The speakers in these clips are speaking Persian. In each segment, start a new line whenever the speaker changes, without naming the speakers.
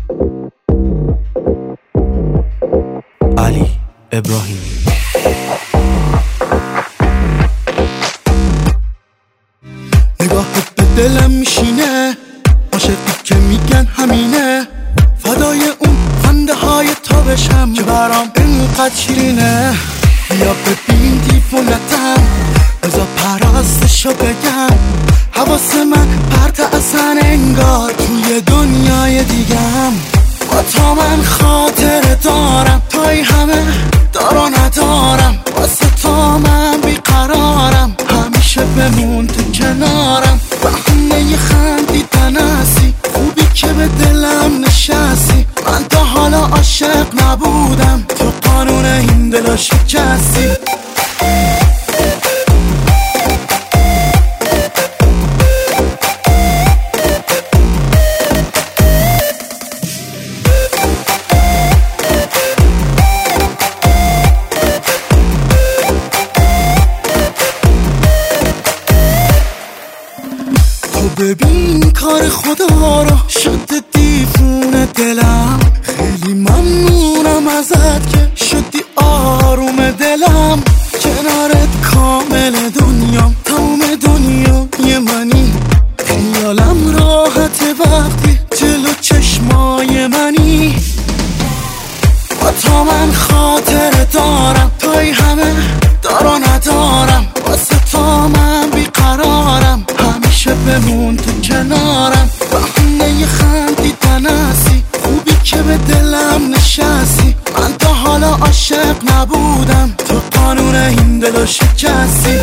علی ابراهیمی.
نگاهت به دلم میشینه، عاشقی که میگن همینه، فدای اون خنده های تابشم که برام اینقدر شیرینه. بیا ببین دیوونتم، بذار پرستشو بگم، حواس من پرت اصلا انگار توی دنیای دیگم. با تا من خاطره دارم، تای همه دارو ندارم، واسه تا من بیقرارم، همیشه بمون تو کنارم. بهونه خندیدن هستی، خوبی که به دلم نشستی، من تا حالا عاشق نبودم، تو قانون این دلو شکستی. ببین کار خدا رو شده دیوونه دلم، خیلی ممنونم ازت که شدی آروم دلم. کنارت کامل دنیام، تمام دنیای منی، خیالم راحت وقتی جلو چشمای منی. با تا من خاطره دارم، تای همه دارو ندارم، واسه تا من بیقرارم، همیشه بمون تو کنارم. بهونه خندیدن هستی، خوبی که به دلم نشستی، من تا حالا عاشق نبودم، تو قانون این دلو شکستی.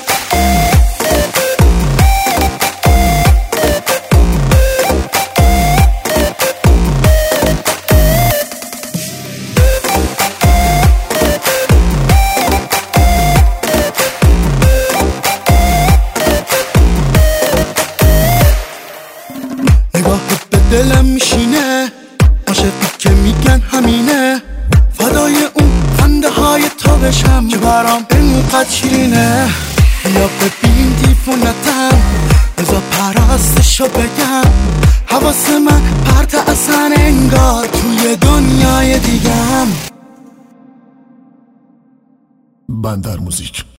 نگاهت به دلم میشینه، عاشقی که میگن همینه، فدای اون خنده های تابشم که برام اینقدر شیرینه. بیا ببین دیوونتم، بذار پرستشو بگم، حواس من پرت اصلا انگار توی دنیای دیگم.
بندر موزیک.